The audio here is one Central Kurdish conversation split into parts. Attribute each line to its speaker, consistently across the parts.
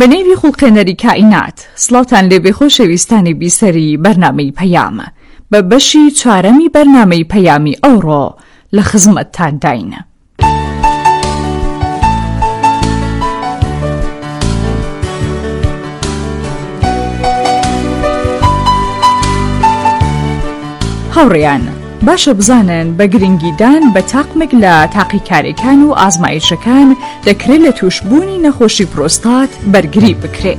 Speaker 1: بە نێوی خوڵقێنەری کائینات سڵاوتان لێبێ خۆشەویستانی بیسەری بەرنامەی پەیامە بە بەشی چوارەمی بەرنامەی پەیامی ئەوڕۆ لە خزمەتتان داینە. هاوڕێیان باشە بزانن بە گرنگیدان بە تاقمێک لە تاقیکاریەکان و ئازمایشەکان دەکرێت لە توشبوونی نەخۆشی پرۆستات بەرگری بکرێت.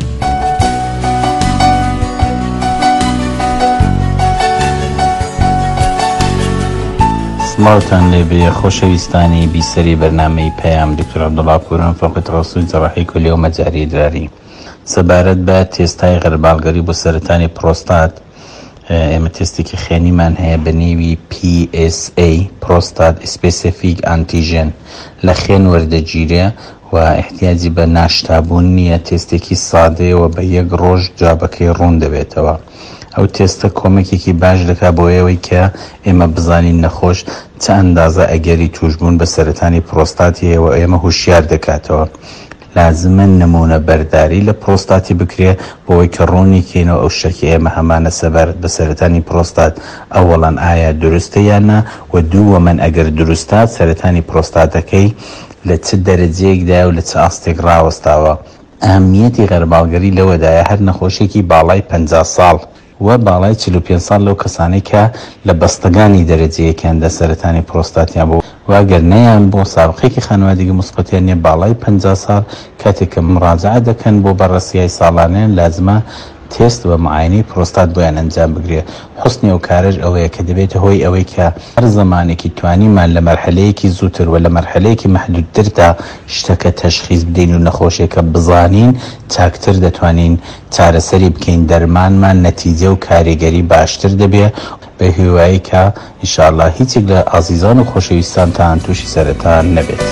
Speaker 2: سڵاوتان لێبێ خۆشەویستانی بیسەری بەرنامەی پەیام دکتۆر عەبدوڵڵا پورم فەقی تەخەسوسی جەراحی کولێ و مەجاری دراری سەبارەت بە تێستای غەرباڵگەری بۆ سەرەتانی پرۆستات. ئێمە تێستێکی خێنیمان هەیە بە نێوی PSA پرۆستات سپێسیفیک ئانتیژن لە خێن وەردەگیرێ و احتیاجی بە ناشتابوون نییە، تێستێکی سادەیەوە بە یەک ڕۆژ جوابەکەی ڕوون دەبێتەوە. ئەو تێستە کۆمەکێکی باش دەکات بۆ ئێوەی کە ئێمە بزانین نەخۆش چە ئەندازە ئەگەری توشبوون بە سەرەتانی پرۆستاتی هەیە و ئێمە هوشیار دەکاتەوە. لازمە نمونە بەرداری لە پرۆستاتی بکرێ بۆی کە ڕوونی کەینەوە ئەو شەکی ئێمە هەمانە سەبارەت بە سەرەتانی پرۆستات ئەوەڵەن ئایا دروستە یاننا و دووە من ئەگەر دروستات سەرەتانی پرۆستاتەکەی لە چ دەرەجەیەکدا و لە چ ئاستێک ڕاوەستاوە. ئەهەمیەتی غەرباڵگەری لەوەدایە هەر نەخۆشێکی باڵای 50 ساڵ و باڵای 45 ساڵ لەو کەسانەی کە لە بەستەگانی دەرەجەیەکیاندا سەرەتانی پرۆستاتیان بۆ واگەر نەیان بۆ سابقەیەکی خانوادگی مثبەتیان نیە باڵای 50 ساڵ کاتێک کە مراجعە دەکەن بۆ بەڕەسیای ساڵانیان لازمە تێست و معاینەی پرۆستات بۆیان ئەنجام بگرێ. حوسنی ئەو کارەش ئەوەیە کە دەبێتە هۆی ئەوەی کە هەر زەمانێکی توانیمان لە مەرحەلەیەکی زووتر و لە مەرحەلەیەکی مەحدودتردا شتەکە تەشخیص بدەین و نەخۆشیەکە بزانین چاکتر دەتوانین چارەسەری بکەین، دەرمانمان نەتیجە و کاریگەری باشتر دەبێ بە هیوایی کە ئینشاءالله هیچێک لە ئازیزان و خۆشەویستانتان تووشی سەرەتان نەبێت.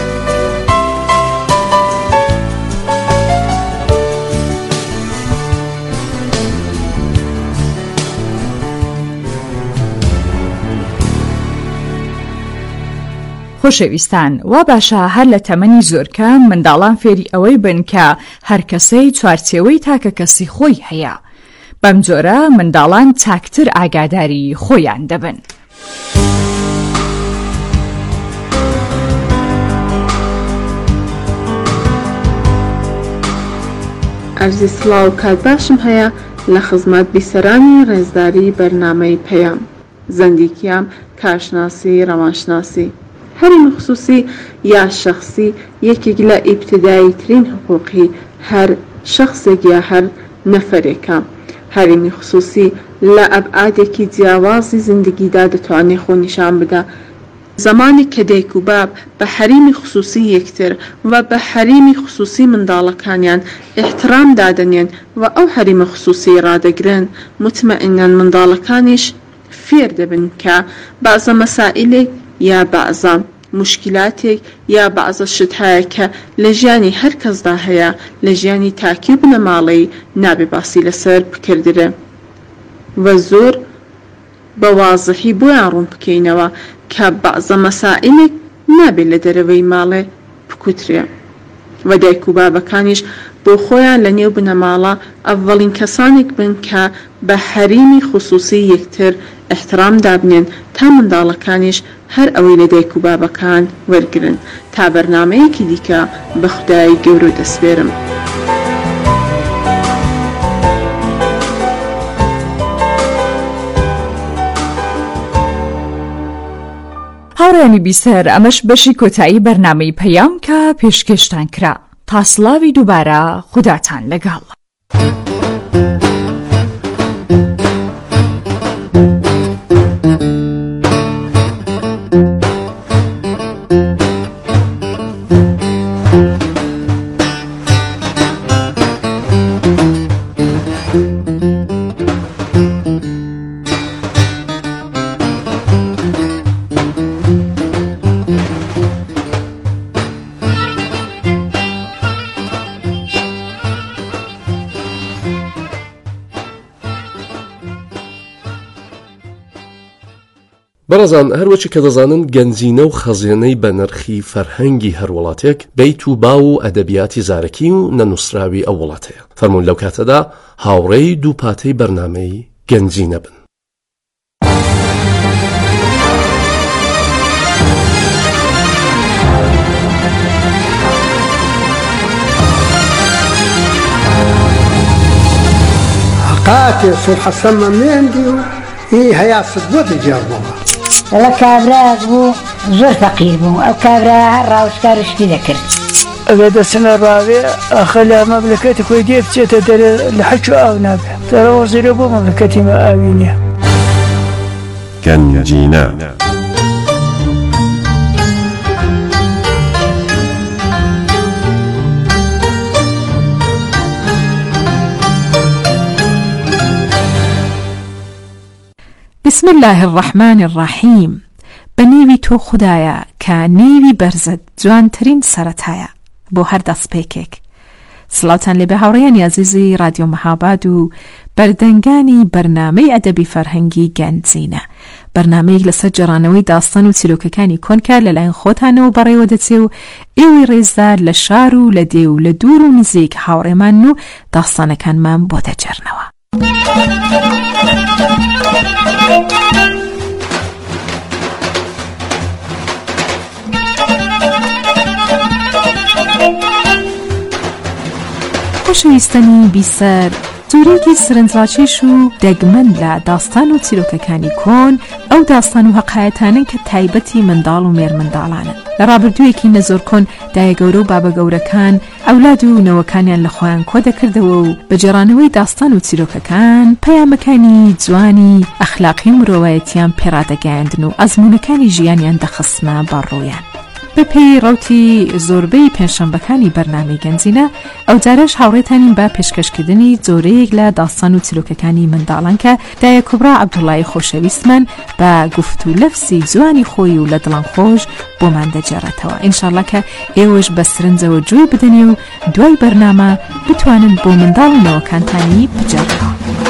Speaker 1: خۆشەویستان وا باشە هەر لە تەمەنی زۆرکە منداڵان فێری ئەوەی بن کە هەر کەسەی چوارچێوەی تاکە کەسی خۆی هەیە. بەم جۆرە منداڵان چاکتر ئاگاداری خۆیان دەبن.
Speaker 3: ئەرزی سڵاو کات باشم هەیە لە خزمەت بیسەرانی ڕێزداری بەرنامەی پەیام، زەندیکیام، کارشناسی، ڕەوانشناسی، هەرمی خصوصی یا شخصی یەکێک لە ئیبتیدایی ترین حقوقی هەر شخصێک یا هەر نەفەرێکە. هەرمی خصوصی لە ئەبعادێکی جیاوازی زندگیدا دەتوانێت خۆ نیشان بدە. زمانی کە دایک و باب بە حەریمی خصوصی یەکتر و بە حەریمی خصوصی منداڵەکانیان احترام دادەنێن و ئەو حەریمە خصوصی ڕادەگرن، مطمئنەن منداڵەکانیش فێر دەبن کە بەعزە مەسائلێک یا بەعزە مشکلاتێک یا بەعزە شت هەیە کە لە ژیانی هەر کەسدا هەیە، لە ژیانی تاکی و بنەماڵەی نابێ باسی لەسەر بکردرێ و زۆر بە وازحی بۆیان ڕوون بکەینەوە کە بەعزە مەسائلێک نابێت لە دەرەوەی ماڵێ بکوترێ و دایک و بابەکانیش بۆ خۆیان لە نێو بنەماڵە ئەڤەڵین کەسانێک بن کە بە حەریمی خصوصی یەکتر احترام دابنێن تا منداڵەکانیش هەر ئەوەی لە دایک و بابەکان وەرگرن. تا بەرنامەیەکی دیکە بە خودای گەورە دەسپێرم.
Speaker 1: هاوڕێنی بیسەر ئەمەش بەشی کۆتایی بەرنامەی پەیام کە پێشکەشتان کرا. تا سڵاوی دووبارە خوداتان لەگەڵ.
Speaker 4: بەڕێزان هەروەچی کە دەزانن گەنجینە و خەزێنەی بە نرخی فەرهەنگی هەر وڵاتێک بیت و باو و ئەدەبیاتی زارەکی و نەنووسراوی ئەو وڵاتەیە. فەرموون لەو کاتەدا هاوڕێی دوو پاتەی بەرنامەی گەنجینە بن.
Speaker 5: قاتل سر حسن من عندي إيه هيا صدوة الجربوها
Speaker 6: والله كابراك بو زور فقير بو أو كابرا راوش كارشتي ذكر
Speaker 7: أبدا السنة الرابعة أخلى مملكتك ويديف تتدر لحجو أو نابع ترى وزير أبو مملكتي ما آوينيا
Speaker 8: گەنجینە.
Speaker 1: بسم الله الرحمن الرحیم. بە نێوی تۆ خودایە کە نێوی بەرزت جوانترین سەرەتایە بۆ هەر دەستپێکێک. سڵاوتان لێبێ هاوڕێیان عەزیزی رادیۆ مەهاباد و بەردەنگانی بەرنامەی ئەدەبی فەرهەنگی گەنجینە، بەرنامەیەک لەسەر جێڕانەوەی داستان و چیرۆکەکانی کۆنکە لەلایەن خۆتانەوە بەڕێوە دەچێ و ئێوەی ڕێزدار لە شار و لە دێ و لە دوور و نزیک هاوڕێمان و داستانەکانمان بۆ دەجێڕنەوە. خۆشەویستانی بیسەر، جۆرێکی سرنجڕاکێش و دەگمەن لە داستان و چیرۆکەکانی کۆن ئەو داستان و هەقایەتانن کە تایبەتی منداڵ و مێرمنداڵانن. لە ڕابردوویەکی نەزۆر کۆن دایە گەورە و بابە گەورەکان ئەولاد و نەوەکانیان لە خۆیان کۆ دەکردەوە و بە جێڕانەوەی داستان و چیرۆکەکان پەیامەکانی جوانی ئەخلاقی و مرۆڤایەتیان پێڕادەگەیاندن و ئەزموونەکانی ژیانیان دەخستنە بەڕۆیان. بەپێی ڕەوتی زۆربەی پێنجشەمبەکانی بەرنامەی گەنجینە ئەو جارەش هاوڕێتانین بە پێشکەشکردنی جۆرەیەک لە داستان و چیرۆکەکانی منداڵان کە دایە کوبرا عەبدوڵڵای خۆشەویستمان بە گفت و لەفسی جوانی خۆی و لە دڵان خۆش بۆمان دەجێڕێتەوە. ئینشاڵڵا کە ئێوەش بە سرنجەوە گوێ بدەنێ و دوای بەرنامە بتوانن بۆ منداڵ و نەوەکانتانی بجێڕنەوە.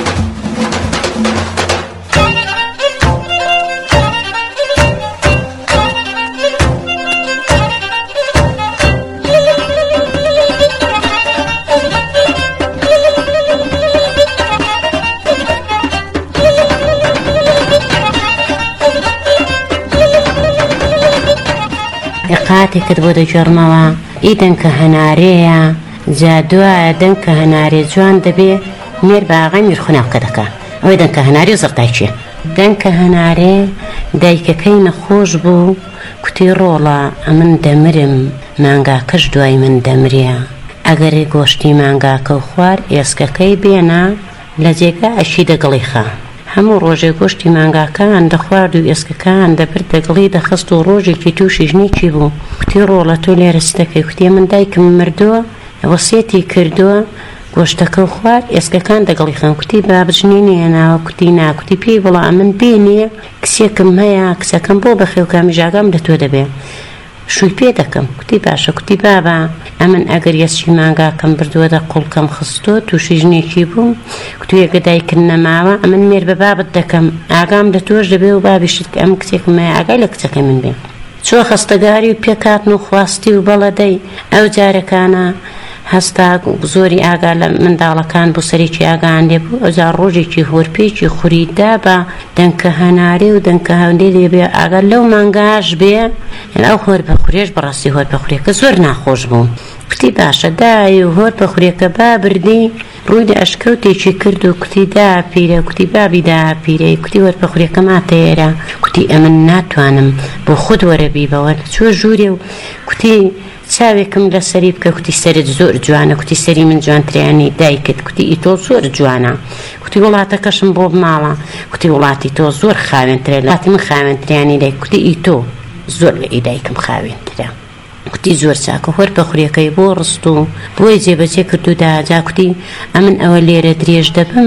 Speaker 9: قاتێکت بۆ دەجێڕمەوە ئیدەن کە هەنارەیە جادوایە دەن کە هەنارێ جوان دەبێ مێر باغای میرخوناوکە دەکا ئەوەی دەن کە هەناری و زەردایچێ دەن کە هەنارێ دایکەکەی نەخۆش بوو کوتی ڕۆڵە ئەمن دەمرم مانگاکەش دوای من دەمرێ ئەگەری گۆشتی مانگاکە و خوار ئێسکەکەی بێنە لە جێگا ئەشی دەگەڵیخە هەموو ڕۆژێ گۆشتی مانگاکان دەخوارد و ئێسکەکان دەبرد دەگەڵی دەخست و ڕۆژێکی تووشی ژنێکی بوو کوتی ڕۆڵە تۆ لێرە ستەکەی کوتی من دایکم مردووە وەسیەتی کردووە گۆشتەکە و خوارد ئێسکەکان دەگەڵیخەن کوتی بابژنی نێناوە کوتی ناکوتی پێی بڵا من بێنیە کسێکم هەیە کسەکەم بۆ بەخێوکامی ژاگام لە تۆ دەبێ شووی پێ دەکەم کوتی باشە کوتی بابا ئەمن ئەگەر یەسچی مانگاکەم بردووە دە قوڵکەم خستۆ تووشی ژنێکی بووم کوتی ئەگە دایکن نەماوە ئەمن مێر بە بابت دەکەم ئاگام لە تۆش دەبێ و بابیشت کە ئەم کچێکم هەیە ئاگای لە کچەکەی من بێ چۆ خەستەگاری و پێکاتن و خواستی و بەڵەدەی ئەو جارەکانە هەستا زۆری ئاگا لە منداڵەکان بۆ سەرێکی ئاگان لێ بوو ئەوجار ڕۆژێکی هۆرپێکی خوریدا بە دەنکە هەنارێ و دەنکە هەولێ لێبێ ئاگا لەو مانگاش بێ ئەو هۆر بەخورێش بەڕاستی هۆر بەخورێکە زۆر ناخۆش بوو کوتی باشە دای و هۆر بەخورێکە با بردی ڕووی لە ئەشکەوتێکی کرد و کوتی داپیرە کوتی بابی داپیرەی کوتی وەر بەخورێکە ماتەیێرە کوتی ئەمن ناتوانم بۆ خود وەرەبیبەوە چۆ ژوورێ و کوتی چاوێکم لە سەری بکە کوتی سەرت زۆر جوانە کوتی سەری من جوانتریانی دایکت کوتی ئیتۆ زۆر جوانە کوتی وڵاتەکەشم بۆ بماڵە کوتی وڵاتی تۆ زۆر خاوێنترە وڵاتی من خاوێنتریانی دایک کوتی ئیتۆ زۆر لە ئیدایکم خاوێنترە کوتی زۆر چاکە هۆر بەخورێکەی بۆ ڕست و بۆی جێبەجێ کرد و داجا کوتی ئەمن ئەوە لێرە درێژ دەبم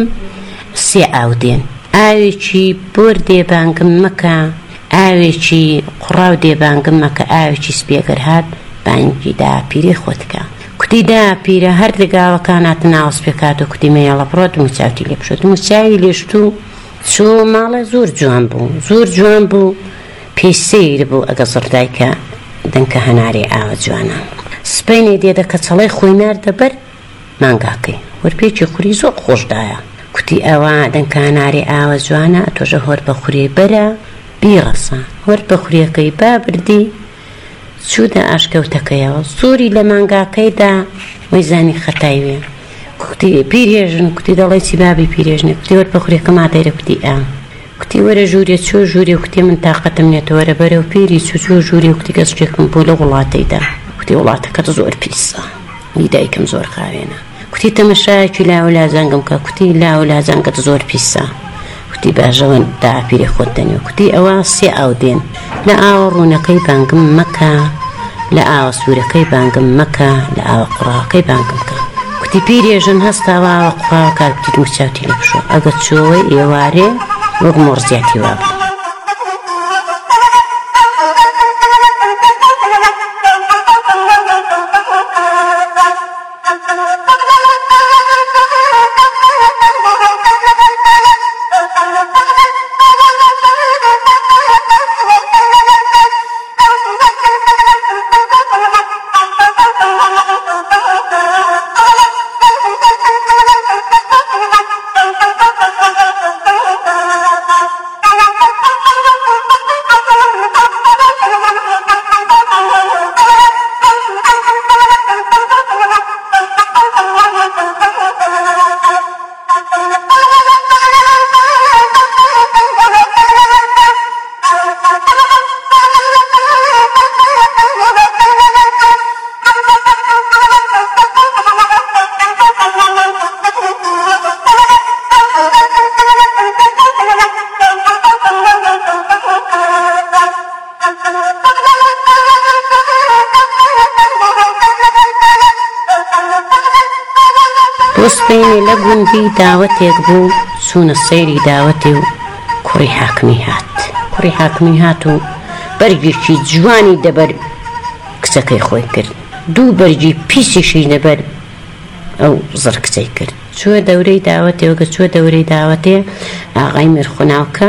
Speaker 9: سێ ئاو دێن ئاوێکی بۆر دێبانگم مەکە ئاوێکی قوڕاو دێبانگم مەکە ئاوێکی سپێگەر هات بانگی داپیرەی خۆتکە کوتی داپیرە هەر لەگاوەکانات ناوەسپێکات و کوتی مەیەڵە بڕۆ دموچاوی لێ بشۆ دموچاوی لێشت و چۆ ماڵە زۆر جوان بوو پێی سیر بوو ئەگە زڕدایکە دەنکە هەناری ئاوە جوانە سپەینێ دێدە کە چەڵی خۆی ناردە بەر مانگاکەی وەرپێکی خوری زۆر خۆشدایە کوتی ئەوە دەنکە هەناری ئاوە جوانە تۆژە هۆر بە خوری بەرە بیڕەسە هۆر بە خوریەکەی با بردی چوودە ئاشکەوتەکەیەوە زۆری لە مانگاکەیدا وەی زانی خەتای وێ کوتی پیرێژن کوتی دەڵی چی بابی پیرێژنێ کوتی وەر بە خوریەکە مادەیرە کوتی ئا کوتی وەرە ژوورێ چۆ ژوورێ کوتی من تااقەتم نێتە وەرە بەرەو پیری چۆ ژوورێ کوتی گەسچێکم بۆ لە وڵاتەیدا کوتی وڵاتەکەت زۆر پیسە دایکم زۆر خاوێنە کوتی تەمەشایەکی لاوەلازانگەم کە کوتی لاوەلازانگەت زۆر پیسە کوتی باشەوە داپیرێ خۆت دەنێ کوتی ئەوە سێ ئاو دێن لە ئاوە ڕوونەکەی بانگم مەکە لە ئاوە سوورەکەی بانگم مەکە لە ئاوە قوڕاکەی بانگم کە کوتی پیرێژن هەستاوە ئاوە قوڕاوە کارکتی دووچاوتی لە بشۆ ئەگە چۆوەی ئێوارێ وەک مۆرزیاتی وابوو سپەینێ لە گوندی داوەتێک بوو چوونە سەیری داوەتێ و کوڕی حاکمی هات و بەرگێکی جوانی دەبەر کچەکەی خۆی کرد دوو بەرگی پیسیشی دەبەر ئەو زڕ کچەی کرد چووە دەورەی داوەتێ وەگە چووە دەورەی داوەتێ ئاغای میرخوناوکە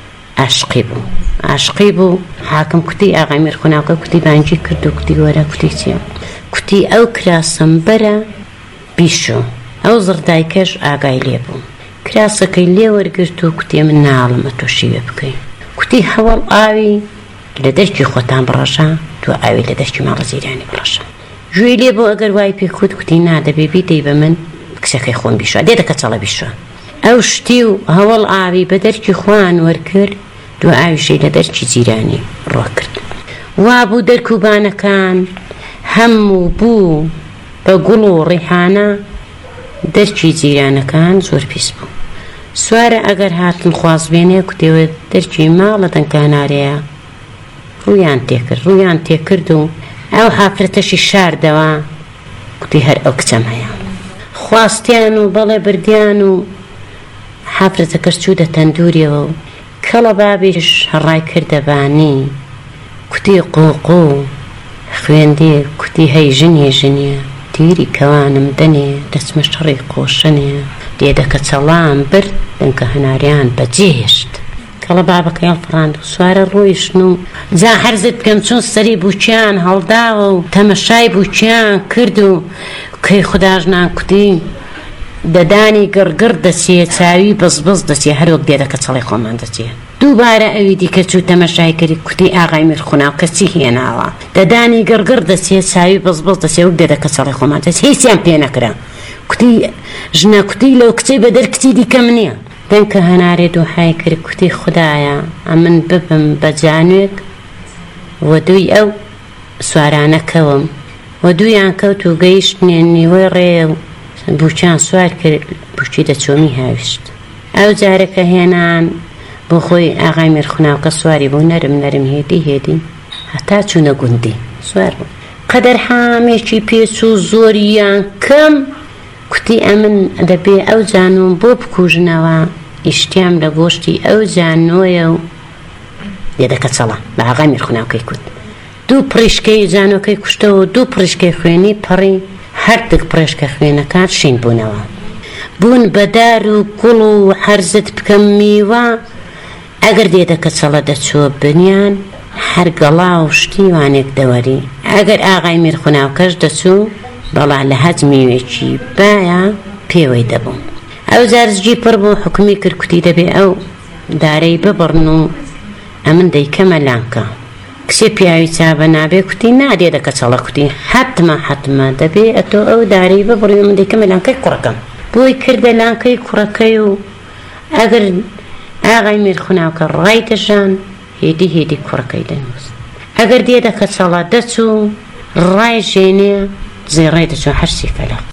Speaker 9: عاشقی بوو حاکم کوتی ئاغای میرخوناوکە کوتی بانگی کرد و کوتی وەرە کوتی چیە کوتی ئەو کراسەمبەرە بیشۆ ئەو زڕدایکەش ئاگای لێ بوو کراسەکەی لێ وەرگرت و کوتی من ناڵمە تۆ شیوێ بکەی کوتی هەوڵ ئاوی لە دەشتی خۆتان بڕەشە تۆ ئاوی لە دەشتی ماڵە زیرانی بڕەشە گوێی لێ بۆ ئەگەر وای پێ کوتی نادەبێ بیدەی بە من کچەکەی خۆم بیشە دێتەکە چەڵە بیشە ئەو شتی و هەوڵ ئاوی بە دەرکی خۆیان وەرکرد دو ئاویشەی لە دەرکی جیرانی ڕۆ کرد وا بوو دەرکوبانەکان هەموو بوو بە گوڵ و ڕیحانە دەرکی جیرانەکان زۆر پیس بوو سوارە ئەگەر هاتن خوازبێنێ کوتێوە دەرکی ماڵە دەنگانارەیە ڕوویان تێکرد و ئەو حافرەتەشی شاردەوە کوتی هەر ئەو کچەم هەیە خواستیان و بەڵێ بردیان و حافرەتەکەش چوودە تەندوریەوە و کەڵە بابیش هەڕای کردەبانی کوتی قوقو خوێندێ کوتی هەی ژنیە تیری کەوانم دەنێ دەچمە شەڕی قۆشەنێ دێدەکە چەڵام برد دەنکە هەناریان بەجێهێشت کەڵە بابەکە هەڵپڕاند و سوارە ڕۆیشتن و جا هەرزت بکەم چۆن سەری بووچیان هەڵداوە و تەمەشای بووچیان کرد و کەی خوداژنان کوتی دەدانی گڕگڕ دەچێ چاوی بەزبز دەچێ هەروەک دێدەکە چەڵی خۆمان دەچێ دووبارە ئەوی دیکە چوو تەمەشای کردی کوتی ئاغای میرخوناو کەچی هێناوە دەدانی گڕگڕ دەچێ چاوی بەزبز دەچێ وەک دێدەکە چەڵی خۆمان دەچێ هیچیان پێ نەکرا کوتی ژنە کوتی لەو کچەی بەدەر کچی دیکەم نییە دەنکە هەنارێ دووهای کرد کوتی خودایە ئەمن ببم بە جانوێک وە دووی ئەو سوارانەکەوم وە دوویان کەوت و گەیشتنێ نیوەی ڕێ و بووچیان سوار کرد بووچی دەچۆمی هاویشت ئەو جارەکە هێنان بۆ خۆی ئاغای میرخوناوکە سواری بوو نەرم هێدی هەتا چوونە گوندی سوار بوو قەدەر حامێکی پێچ و زۆریان کەم کوتی ئەمن دەبێ ئەو جانۆم بۆ بکوژنەوە ئیشتیام لە گۆشتی ئەو جانۆیە و دێدەکە چەڵە بە ئاغای میرخوناوکەی کوت دوو پڕیشکەی جانۆکەی کوشتەوە دوو پڕیشکەی خوێنی پەڕی هەردەک پڕێشکە خوێنەکان شین بوونەوە بوون بەدار و گوڵ و حەرزت بکەم میوە ئەگەر دێتە کەچەڵە دەچوە بنیان هەر گەڵا و شتیوانێک دەوەری ئەگەر ئاغای میرخوناوکەش دەچوو بەڵا لە هەج میوێکی باە پێوەی دەبوو ئەو جارزگی پڕ بوو حکمی کردکوتی دەبێ ئەو دارەی ببڕن و ئەمن دەیکەمە لانکە کچێ پیاوی چابە نابێ کوتی نادێتە کەچەڵە کوتی حتمە دەبێ ئەتۆ ئەو دارەی ببڕی و من دەیکەمە لانکەی کوڕەکەم بۆی کردە لانکەی کوڕەکەی و ئەگەر ئاغای میرخوناوکە ڕای دەژان هێدی کوڕەکەی دەنووست ئەگەر دێتە کەچەڵە دەچوو ڕای ژێنێ زێڕای دەچوو هەرسی فەلەق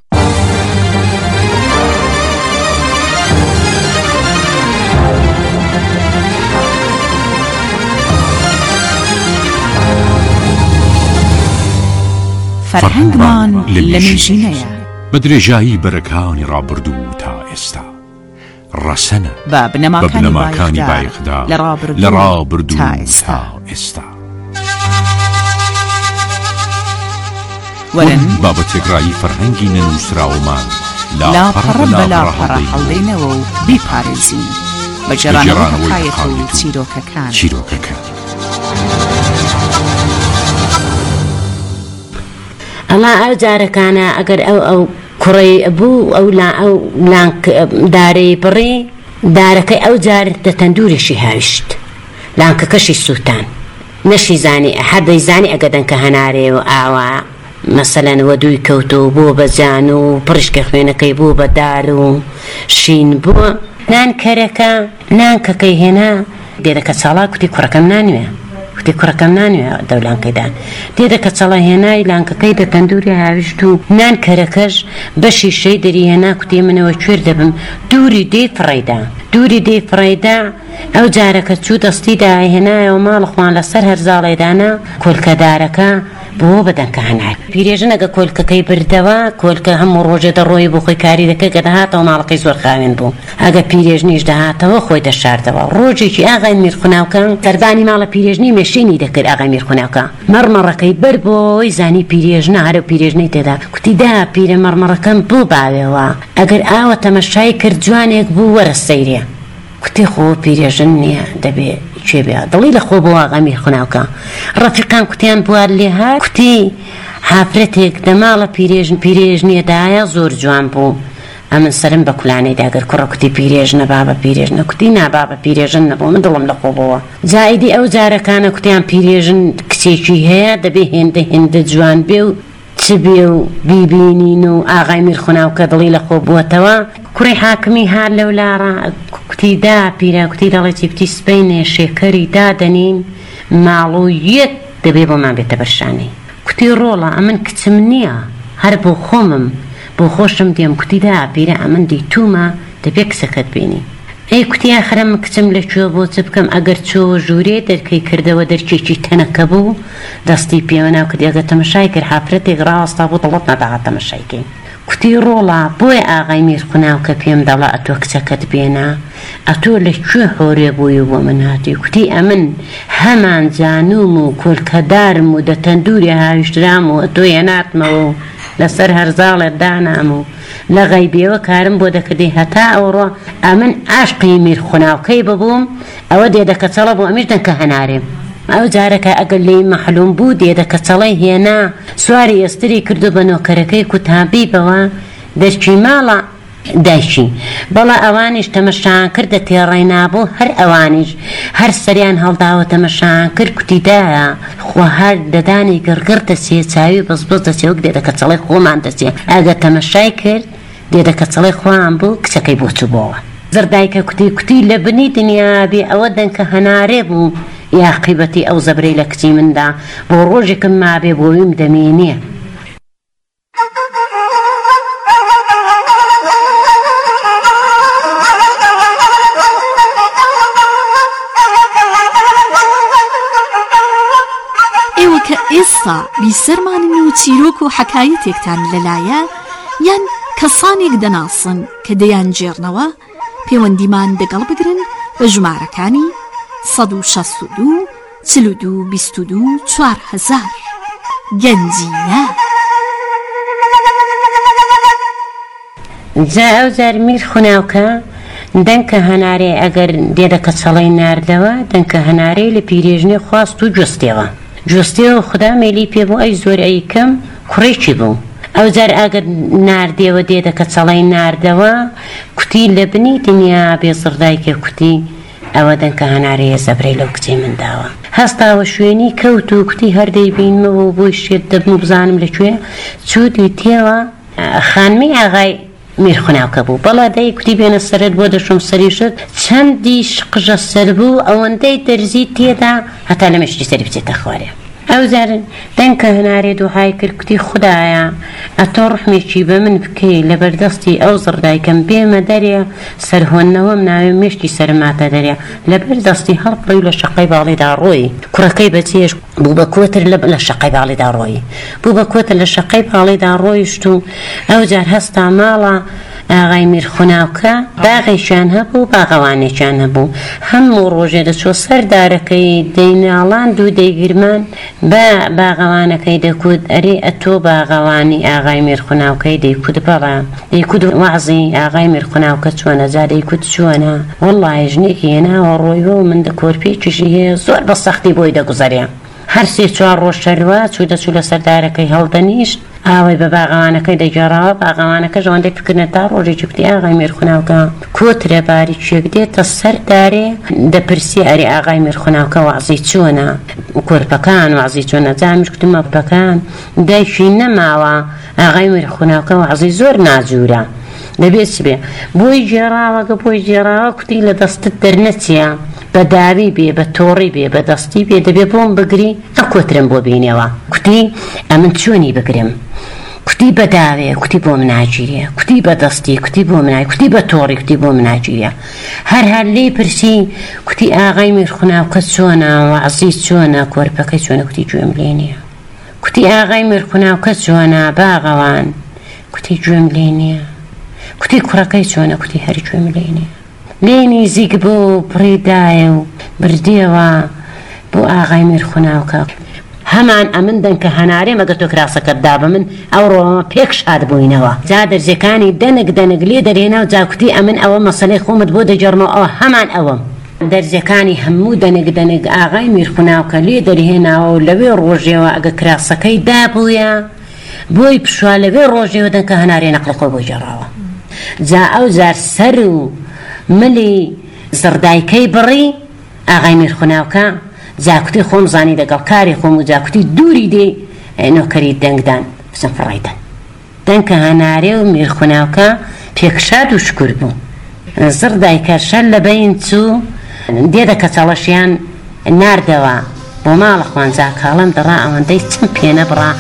Speaker 1: فەرهەنگمان لە مێژینەیە
Speaker 8: بە درێژایی بەرەکانی ڕابردوو تا ئێستا ڕەسەنە
Speaker 1: بە بنەماکانی
Speaker 8: بایەخدا
Speaker 1: لە
Speaker 8: ڕابردوو تا ئێستا وەرن بابەتێکڕایی فەرهەنگی نەنووسراوەمان لاپەڕە بەلاپەڕە
Speaker 1: هەڵدەینەوە و بیپارێزین بە جێڕانەوەی حەقایەت و چیرۆکەکان
Speaker 9: ئەڵا ئەو جارەکانە ئەگەر ئەو کوڕی بوو ئەو لانک دارەی بڕی دارەکەی ئەو جار دەتەندورێشی هاویشت لانکەکەشی سووتان نەشی زانی هەر دەیزانی ئەگە دەنکە هەنارێ و ئاوا مەسەلەن وە دووی کەوتو بووە بە جان و پڕشکە خوێنەکەی بوو بە دار و شین بووە نانکەکەی هێنا دێدەکە چاڵا کوتی کوڕەکەم نانوێ کوتی کوڕەکەم نانوێ دەولانکەیدان دێدەکە چەڵە هێنای لانکەکەی دە تەندوری هاویشت و نان کەرەکەش بەشی شەی دەری هێنا کوتی منەوە کوێر دەبم دووری دێ فڕێدا ئەو جارەکە چوو دەستیدا هێنایەوە ماڵخوان لەسەر هەرزاڵێدانە کۆلکەدارەکە بۆ بەدەنکە هەنار پیرێژن ئەگە کۆلکەکەی بردەوە کۆلکە هەموو ڕۆژێ دەڕۆی بۆ خۆی کاری دەکە کە دەهاتەوە ماڵەکەی زۆر خاوێن بوو ئەگە پیرێژنیش دەهاتەوە خۆی دەشاردەوە ڕۆژێکی ئاغای میرخوناوکە سەربانی ماڵە پیرێژنی مێشێنی دەکرد ئاغای میرخوناوکە مەڕمەڕەکەی بەر بۆی زانی پیرێژنە هەرە پیرێژنەی تێدا کوتی دا پیرە مەڕمەڕەکەم بوو باوێەوە ئەگەر ئاوە تەمەشای کرد جوانێک بوو وەرە سەیرێ کوتی خۆ پیرێژن نییە دەبێ کوێ بێ دڵی لە خۆ بۆ ئاغا میرخوناوکە ڕەفیقان کوتیان بوار لێ هات کوتی حافرەتێک دەماڵە پیرێژنیەدایە زۆر جوان بوو ئەمن سرم بە کولانەیدا گەر کوڕە کوتی پیرێژنە بابە پیرێژنە کوتی نابابە پیرێژن نەبوو من دڵم لە خۆ بۆوە جایدی ئەو جارەکانە کوتیان پیرێژن کچێکی هەیە دەبێ هێندە جوان بێ و چ بێ و بیبینین و ئاغای میرخوناوکە دڵی لە خۆ بووەتەوە کوڕی حاکمی هار لەولارە کوتی دا پیرە کوتی دەڵێتی کوتی سبەینێ شێکەری دادەنین ماڵ و یەک دەبێ بۆمان بێتە بەرشانی کوتی ڕۆڵە ئەمن کچم نییە هەر بۆ خۆمم بۆ خۆشم دێم کوتی دا پیرە ئەمن دیتومە دەبێ کسەکەت بینی ئەی کوتی ئاخرم کچم لەکوێ بۆ چ بکەم ئەگەر چۆ ژوورێ دەرکەی کردەوە دەرکێکی تەنەکە بوو دەستی پێوە ناو کردی ئەگە تەمەشای کرد حافرەتێک ڕاوەستا بوو دڵت نەداهات تەمەشایکەی کوتی ڕۆڵە بۆی ئاغای میرخوناوکە پێم دەڵا ئەتۆ کچەکەت بێنە ئەتۆ لەکوێ هۆرێ بووی بۆ من هاتی کوتی ئەمن هەمان جانوم و کۆلکەدارم و دەتەندوری هاویشترام و ئەتۆ هێناتمەوە و لەسەر هەرزاڵێت دانام و لە غەیبیەوە کارم بۆ دەکردی هەتا ئەوڕۆ ئەمن عاشقی میرخوناوکەی ببووم ئەوە دێدەکەچەڵە بۆ ئەمیش دەنکە هەنارێم ئەو جارەکە ئەگەر لێی مەحلوم بوو دێدەکەچەڵەی هێنا سواری ئێستری کردو بە نۆکەرەکەی کوتابیبەوە دەرچی ماڵە دایشی بەڵا ئەوانیش تەمەشان کردە تێڕای نابوو هەر ئەوانیش هەر سەریان هەڵداوە تەمەشان کرد کوتیدایە خۆ هەر دەدانی گڕگڕ دەچێ چاوی بەزبز دەچێ وەک دێدەکەچەڵەی خۆمان دەچێ ئەگە تەمەشای کرد دێدەکەچەڵەی خۆیان بوو کچەکەی بۆ چووبەوە زەردایکە کوتی لە بنی دنیابێ ئەوە دەنکە هەنارێ بوو یا قیبەتی ئەو زەبرەی لە کچی مندا بۆ ڕۆژێکم مابێ بۆویم دەمێنێ
Speaker 10: ئێوە کە ئێستا بیسەرمانن و چیرۆک و حەکایەتێکتان لەلایە یان کەسانێک دەناسن کە دەیان جێڕنەوە پەیوەندیمان لەگەڵ بگرن بە ژمارەکانی 162 42 22 4000 گەنجینە
Speaker 9: جا ئەو جار میر خوناوکە دەنکە هەنارێ ئەگەر دێدەکە چەڵەی ناردەوە دەنکە هەنارەی لە پیرێژنێ خواست و جوستیەوە خدا مێلی پێ بوو ئەی زۆر ئەیکەم کوڕێکی بوو ئەو جار ئەگەر ناردێەوە دێدەکە چەڵەی ناردەوە کوتی لە بنی دنیا بێزڕدایکە کوتی ئەوە دەنکە هەنارەیە زەبرەی لەو کچێ منداوە هەستاوە شوێنی کەوت و کوتی هەردەی بینمەوە بۆی شێت دەبم و بزانم لەکوێ چووی تێوە خانمی ئاغای میر خوناوکە بوو بەڵا دەی کوتی بێنە سەرت بۆ دەشم سەریشت چەندی قژە سەر بوو ئەوەندەی دەرزی تێدا هەتا لە مەشتی سەری بچێتە خوارێ ئەو زارن دەنکە هەنارێ دووهای کرد کوتی خوددایە ئەتۆ ڕحمێکی بە من بکەی لە بەردەستی ئەو زڕدایکەم بێمە دەرێ سەرهۆنەوەم ناوێ مێشتی سەرماتە دەرێ لە بەردەستی هەڵپڕی لە شەقەی باڵیدا ڕۆی کوڕەکەی بەچێش بوو بە کۆتر لە شەقەی باڵیدا ڕۆی بوو بە کۆتر لە شەقەی باڵیدا ڕۆیشت و ئەو جار هەستا ماڵە ئاغای میر خوناوکە باغێکیان هەبوو باغەوانێکیان هەبوو هەموو ڕۆژێ دەچۆ سەردارەکەی دەیناڵاند و دەیگرمان بە باغەوانەکەی دەکوت ئەرێ ئەتۆ باغەوانی ئاغای میر خوناوکەی دەیکوت بەڵا دەیکوت وەعزی ئاغای میر خوناوکە چۆنە جا دەیکوت چۆنە وەڵڵای ژنێکی هێناوە ڕۆیوە و من کۆرپێکیشی هەیە زۆر بە سەختی بۆی دەگوزەرێ هەر سێ چوار ڕۆژ شەروە چوو لە سەردارەکەی هەڵدەنیشت ئاوەی بە باغەوانەکەی دەگەڕاوە باغەوانەکە ژەوەندەی پکردنە تا ڕۆژێکی کوتی ئاغای میر خوناوکە کۆترە باریکێک دێتە سەردارێ دەپرسی ئەری ئاغای میر خوناوکە وەعزی چۆنە کۆرپەکان وەعزی چۆنە جامیش کوتمە پەکان دایکی نەماوە ئاغای میر خوناوکە وەعزی زۆر ناجوورە دەبێت بێ بۆی جێراوەگە بۆی جێراوە کوتی لە دەستت دەرنەچیە بە داوی بێ بە تۆڕی بێ بە دەستی بێ دەبێ بۆم بگری ئە کۆترم بۆ بینەوە کوتی ئەمن چۆنی بگرم کوتی بە داوێ کوتی بۆ مناگیریە کوتی بە دەستی کوتی بۆ منای کوتی بە تۆڕی کوتی بۆ مناگیریە هەر لێ پرسی کوتی ئاغای میر خوناوکە چۆنە وەعزی چۆنە کۆرپەکەی چۆنە کوتی گوێم لێ نییە کوتی ئاغای میر خوناوکە چۆنە باغەوان کوتی گوێم لێ نییە کوتی کوڕەکەی چۆنە کوتی هەر گوێم لێ نییە لێنی زیگ بوو پڕیدایە و بردیەوە بۆ ئاغای میر خوناوکە هەمان ئەمن دەنکە هەنارێ مەگەر تۆ کراسەکەتدا بە من ئەو ڕۆمە پێک شاد بووینەوە جا دەرجەکانی دەنگ لێ دەرێنە و جاکوتی ئەمن ئەوە مەسەلەی خۆمت بۆ دەجەڕمەوە ئەوە هەمان ئەوەم دەرجەکانی هەموو دەنگ ئاغای میر خوناوکە لێ دەرهێناوە و لەوێ ڕۆژێەوە ئەگە کراسەکەی دابووە بۆی پشوا لەوێ ڕۆژێەوە دەنکە هەنارێ نەقڵەکۆ بۆ جێڕاوە جا ئەو زار سەر و ملی زڕدایکەی بڕی ئاغای میر خوناوکە جاکوتی خۆم زانی لەگەڵ کاری خۆم و جاکوتی دووری دێ نۆکەری دەنگدان بچم فڕایدان دەنکە هەنارێ و میر خوناوکە پێکشاد و شکر بوو زڕدایکە شەر لە بەین چوو دێدەکە چەڵەشیان ناردەوە بۆ ماڵە خوانجا کاڵم دەڕا ئەوەندەی چم پێ نەبڕا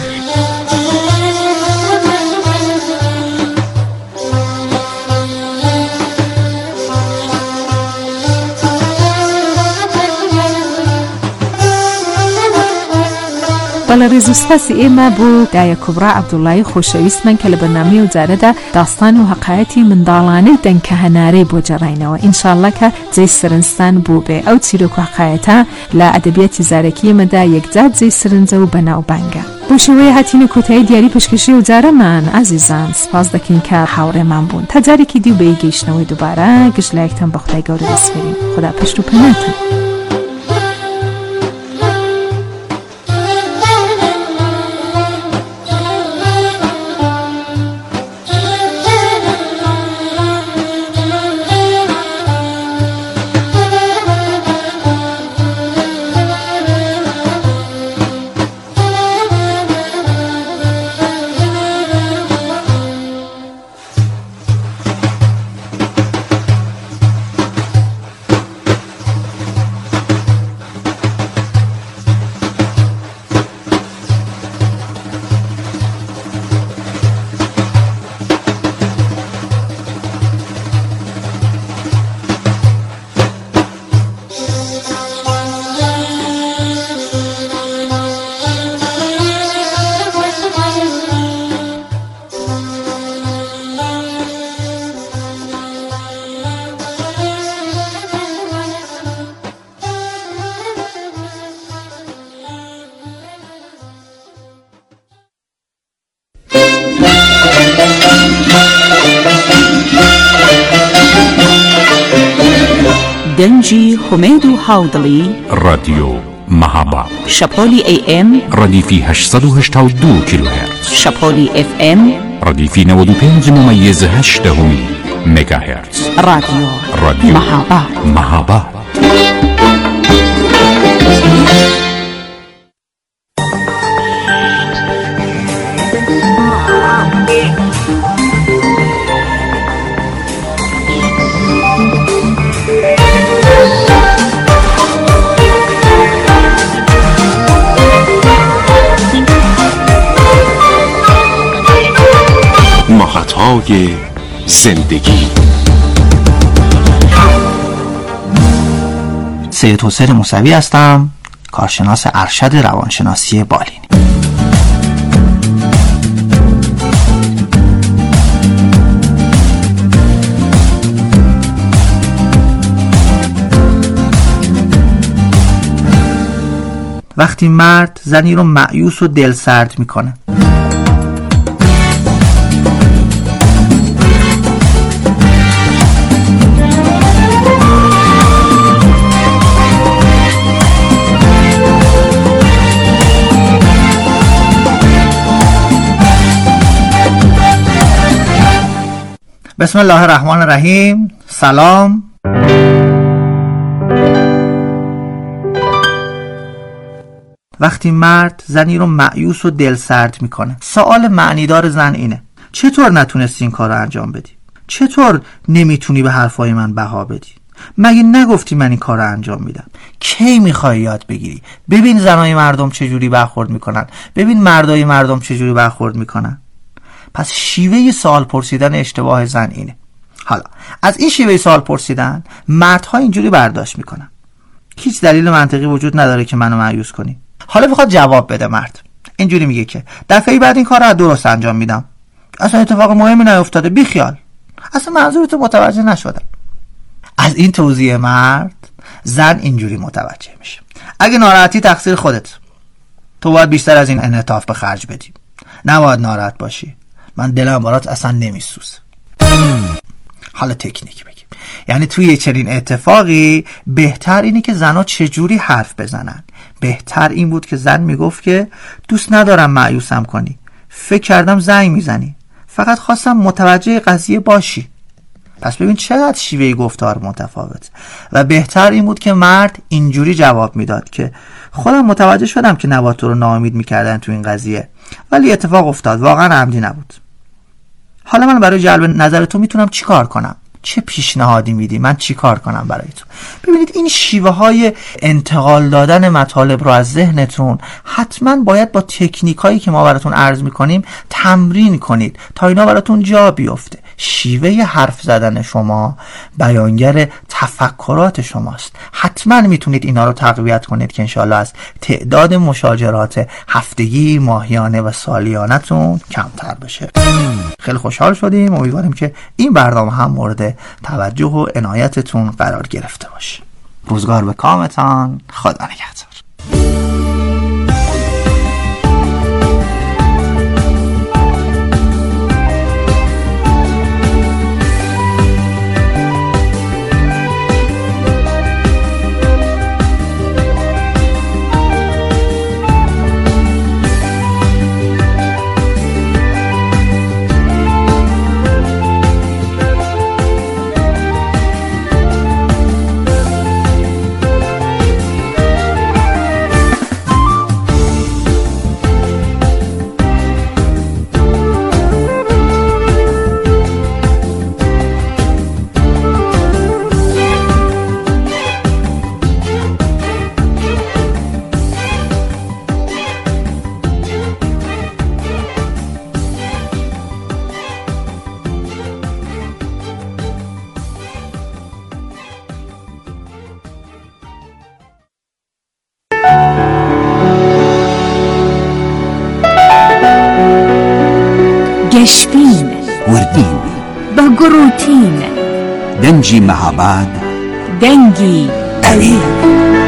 Speaker 1: بەڵە ڕێز و سپاسی ئێمە بوو دایە کوبرا عەبدوڵڵایی خۆشەویستمان کە لە بەرنامەی ئەو جارەدا داستان و حەقایەتی منداڵانەی دەنکە هەنارەی بۆ جێڕاینەوە ئینشاڵڵا کە جێی سەرنجستان بوو بێ ئەو چیرۆک و حەقایەتە لە ئەدەبیاتی زارەکی ئێمەدا یەکجار جێی سەرنجە و بەناوبانگە بۆ شێوەیە هاتینە کۆتایی دیاری پێشکەشی و جارەمان ئازیزان سپاس دەکەین کە هاوڕێمان بوون تا جارێکی دی و بە گەیشتنەوەی دووبارە گشت لایەکتان بە خوای گەورە دەسپێرین خدا پشت و پەناتان. دنجی حمید و هاودڵی
Speaker 8: رادیو مەهاباد
Speaker 1: شەپۆلی AM
Speaker 8: ڕەدیفی 882 کیلوهرتز
Speaker 1: شەپۆلی FM
Speaker 8: ڕەدیفی 95.8 مگاهرتز رادیو مەهاباد
Speaker 11: مهت‌های زندگی. سید حسین موسوی هستم، کارشناس ارشد روانشناسی بالینی. وقتی مرد زنی رو مایوس و دلسرد میکنه، بسم الله الرحمن الرحیم. سلام. وقتی مرد زنی رو مایوس و دلسرد میکنه، سوال معنیدار زن اینه: چطور نتونستی این کار رو انجام بدی؟ چطور نمیتونی به حرفای من بها بدی؟ مگه نگفتی من این کار رو انجام میدم؟ کی میخوای یاد بگیری؟ ببین زنای مردم چجوری برخورد میکنن، ببین مردای مردم چجوری برخورد میکنن. پس شیوه سوال پرسیدن اشتباه زن اینه. حالا از این شیوه سوال پرسیدن مردها اینجوری برداشت میکنن: هیچ دلیل منطقی وجود نداره که منو مایوس کنی. حالا میخواد جواب بده. مرد اینجوری میگه که دفعه بعد این کار رو درست انجام میدم، اصلا اتفاق مهمی نیفتاده، بی خیال، اصلا منظورتو متوجه نشدم. از این توضیح مرد زن اینجوری متوجه میشه: اگه ناراحتی تقصیر خودت، تو باید بیشتر از این انعطاف به خرج بدی، نباید ناراحت باشی، من دلم برات اصلا نمیسوزه. حالا تکنیک بگیم، یعنی توی چنین اتفاقی بهتر اینه که زنها چجوری حرف بزنن. بهتر این بود که زن میگفت که دوست ندارم مایوسم کنی، فکر کردم زنگ میزنی، فقط خواستم متوجه قضیه باشی. پس ببین چقدر شیوه گفتار متفاوت. و بهتر این بود که مرد اینجوری جواب میداد که خودم متوجه شدم که نباید تو رو ناامید میکردن تو این قضیه، ولی اتفاق افتاد، واقعا عمدی نبود. حالا من برای جلب نظر تو میتونم چی کار کنم؟ چه پیشنهادی میدی؟ من چی کار کنم برای تو؟ ببینید این شیوه های انتقال دادن مطالب رو از ذهنتون حتما باید با تکنیک هایی که ما براتون عرض میکنیم تمرین کنید تا اینا براتون جا بیفته. شیوه حرف زدن شما بیانگر تفکرات شماست. حتما میتونید اینا رو تقویت کنید که انشاءالله از تعداد مشاجرات هفتگی، ماهیانه و سالیانتون کمتر بشه. خیلی خوشحال شدیم. امیدواریم که این برنامه هم مورد توجه و عنایتتون قرار گرفته باشه. روزگار به کامتان. خدا نگهدار.
Speaker 12: گشتین
Speaker 13: وردین
Speaker 12: با گروتین
Speaker 13: دنجی مەهاباد
Speaker 12: دنگی ئەوی